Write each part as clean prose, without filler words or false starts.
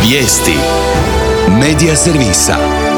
Vijesti Medija servisa.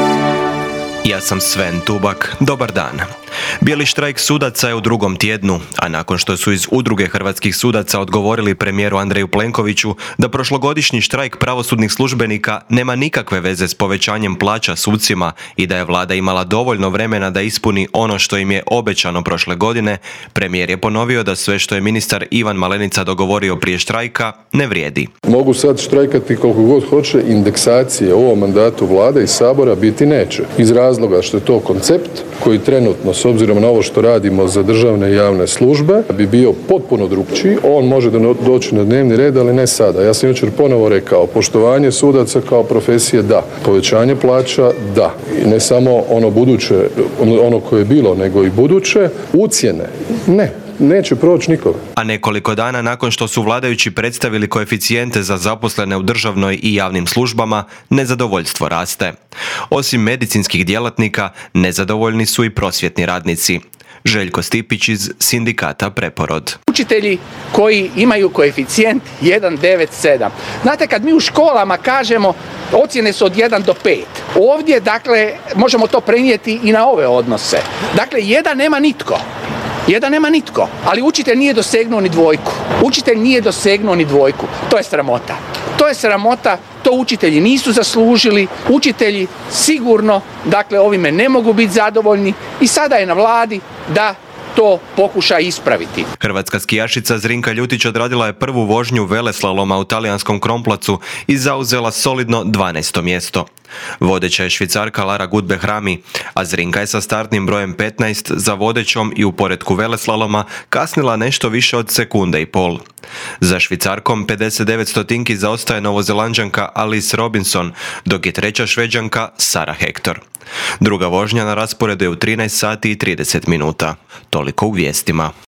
Ja sam Sven Tubak, dobar dan. Bijeli štrajk sudaca je u drugom tjednu, a nakon što su iz Udruge hrvatskih sudaca odgovorili premijeru Andreju Plenkoviću da prošlogodišnji štrajk pravosudnih službenika nema nikakve veze s povećanjem plaća sucima i da je vlada imala dovoljno vremena da ispuni ono što im je obećano prošle godine, premijer je ponovio da sve što je ministar Ivan Malenica dogovorio prije štrajka ne vrijedi. Mogu sad štrajkati koliko god hoće, indeksacije u ovom mandatu vlade i sabora biti neće. Iz razloga što je to koncept koji trenutno, s obzirom na ovo što radimo za državne i javne službe, bi bio potpuno drukčiji. On može doći na dnevni red, ali ne sada. Ja sam jučer ponovo rekao, poštovanje sudaca kao profesije da, povećanje plaća da. I ne samo ono buduće, ono koje je bilo, nego i buduće, ucjene ne. Neće proći nikoga. A nekoliko dana nakon što su vladajući predstavili koeficijente za zaposlene u državnoj i javnim službama, nezadovoljstvo raste. Osim medicinskih djelatnika, nezadovoljni su i prosvjetni radnici. Željko Stipić iz sindikata Preporod. Učitelji koji imaju koeficijent 1,97. Znate, kad mi u školama kažemo ocjene su od 1 do 5, ovdje, dakle, možemo to prenijeti i na ove odnose. Dakle, 1 nema nitko. Jedan nema nitko, ali učitelj nije dosegnuo ni dvojku. Učitelj nije dosegnuo ni dvojku. To je sramota. To je sramota, to učitelji nisu zaslužili. Učitelji sigurno, dakle, ovime ne mogu biti zadovoljni i sada je na vladi da to pokuša ispraviti. Hrvatska skijašica Zrinka Ljutić odradila je prvu vožnju veleslaloma u talijanskom Kronplacu i zauzela solidno 12. mjesto. Vodeća je Švicarka Lara Gutbehrami, a Zrinka je sa startnim brojem 15 za vodećom i u poretku veleslaloma kasnila nešto više od sekunde i pol. Za Švicarkom 59 stotinki zaostaje Novozelanđanka Alice Robinson, dok je treća Šveđanka Sara Hector. Druga vožnja na rasporedu je u 13 sati i 30 minuta. Toliko u vijestima.